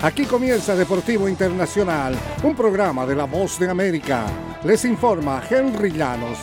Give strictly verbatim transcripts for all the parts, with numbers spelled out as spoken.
Aquí comienza Deportivo Internacional, un programa de La Voz de América. Les informa Henry Llanos.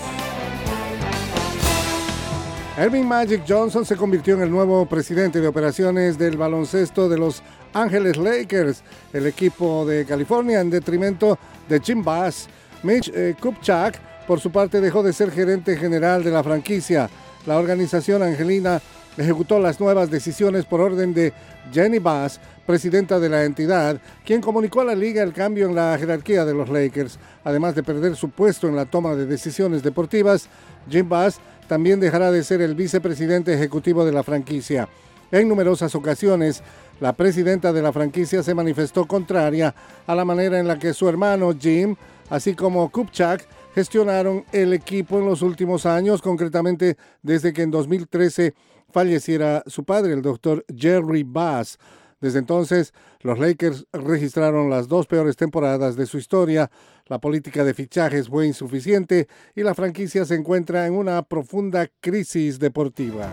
Earvin Magic Johnson se convirtió en el nuevo presidente de operaciones del baloncesto de Los Ángeles Lakers, el equipo de California, en detrimento de Jim Bass. Mitch eh, Kupchak, por su parte, dejó de ser gerente general de la franquicia. La organización angelina ejecutó las nuevas decisiones por orden de Jenny Bass, presidenta de la entidad, quien comunicó a la liga el cambio en la jerarquía de los Lakers. Además de perder su puesto en la toma de decisiones deportivas, Jim Bass también dejará de ser el vicepresidente ejecutivo de la franquicia. En numerosas ocasiones, la presidenta de la franquicia se manifestó contraria a la manera en la que su hermano Jim, así como Kupchak, gestionaron el equipo en los últimos años, concretamente desde que en dos mil trece falleciera su padre, el doctor Jerry Bass. Desde entonces, los Lakers registraron las dos peores temporadas de su historia. La política de fichajes fue insuficiente y la franquicia se encuentra en una profunda crisis deportiva.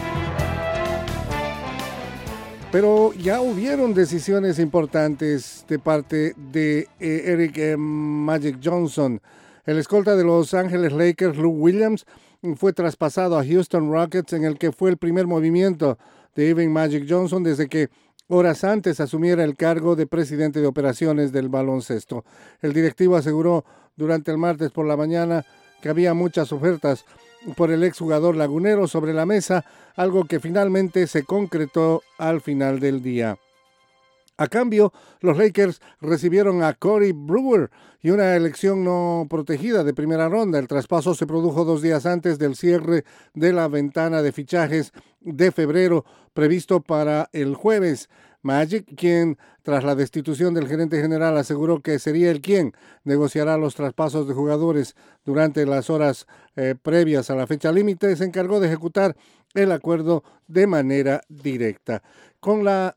Pero ya hubieron decisiones importantes de parte de eh, Eric eh, Magic Johnson. El escolta de Los Ángeles Lakers, Lou Williams, fue traspasado a Houston Rockets, en el que fue el primer movimiento de Earvin Magic Johnson desde que horas antes asumiera el cargo de presidente de operaciones del baloncesto. El directivo aseguró durante el martes por la mañana que había muchas ofertas por el exjugador lagunero sobre la mesa, algo que finalmente se concretó al final del día. A cambio, los Lakers recibieron a Corey Brewer y una elección no protegida de primera ronda. El traspaso se produjo dos días antes del cierre de la ventana de fichajes de febrero previsto para el jueves. Magic, quien tras la destitución del gerente general aseguró que sería él quien negociará los traspasos de jugadores durante las horas eh, previas a la fecha límite, se encargó de ejecutar el acuerdo de manera directa. Con la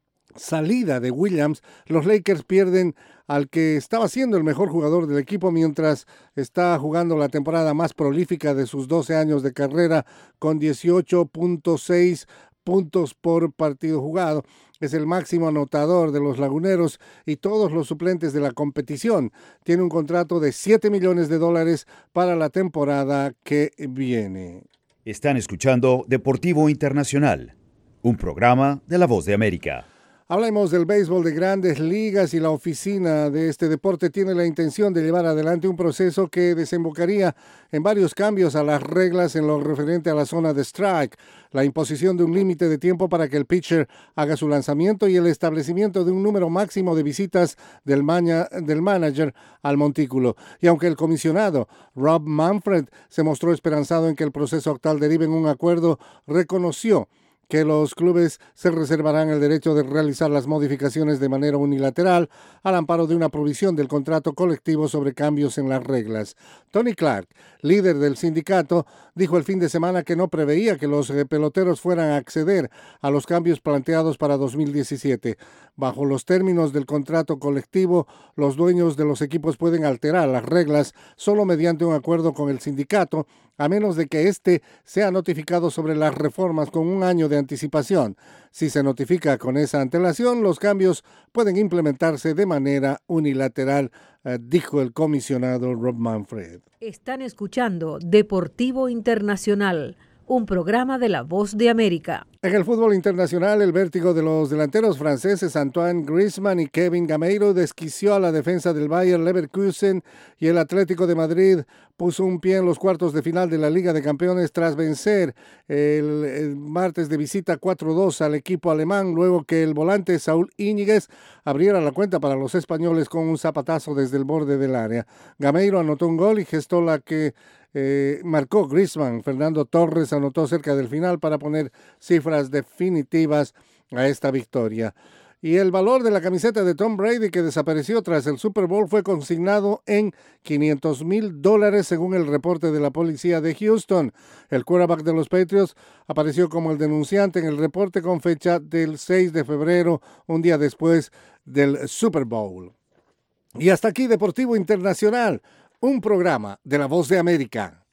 salida de Williams, los Lakers pierden al que estaba siendo el mejor jugador del equipo mientras está jugando la temporada más prolífica de sus doce años de carrera con dieciocho punto seis puntos por partido jugado. Es el máximo anotador de los laguneros y todos los suplentes de la competición. Tiene un contrato de siete millones de dólares para la temporada que viene. Están escuchando Deportivo Internacional, un programa de La Voz de América. Hablemos del béisbol de Grandes Ligas y la oficina de este deporte tiene la intención de llevar adelante un proceso que desembocaría en varios cambios a las reglas en lo referente a la zona de strike, la imposición de un límite de tiempo para que el pitcher haga su lanzamiento y el establecimiento de un número máximo de visitas del, maña, del manager al montículo. Y aunque el comisionado Rob Manfred se mostró esperanzado en que el proceso actual derive en un acuerdo, reconoció que los clubes se reservarán el derecho de realizar las modificaciones de manera unilateral al amparo de una provisión del contrato colectivo sobre cambios en las reglas. Tony Clark, líder del sindicato, dijo el fin de semana que no preveía que los peloteros fueran a acceder a los cambios planteados para dos mil diecisiete. Bajo los términos del contrato colectivo, los dueños de los equipos pueden alterar las reglas solo mediante un acuerdo con el sindicato, a menos de que éste sea notificado sobre las reformas con un año de anticipación. Si se notifica con esa antelación, los cambios pueden implementarse de manera unilateral, eh, dijo el comisionado Rob Manfred. Están escuchando Deportivo Internacional, un programa de La Voz de América. En el fútbol internacional, el vértigo de los delanteros franceses Antoine Griezmann y Kevin Gameiro desquició a la defensa del Bayer Leverkusen y el Atlético de Madrid puso un pie en los cuartos de final de la Liga de Campeones tras vencer el, el martes de visita cuatro dos al equipo alemán, luego que el volante Saúl Íñiguez abriera la cuenta para los españoles con un zapatazo desde el borde del área. Gameiro anotó un gol y gestó la que Eh, marcó Griezmann. Fernando Torres anotó cerca del final para poner cifras definitivas a esta victoria. Y el valor de la camiseta de Tom Brady, que desapareció tras el Super Bowl, fue consignado en quinientos mil dólares según el reporte de la policía de Houston. El quarterback de los Patriots apareció como el denunciante en el reporte con fecha del seis de febrero, un día después del Super Bowl. Y hasta aquí Deportivo Internacional, un programa de La Voz de América.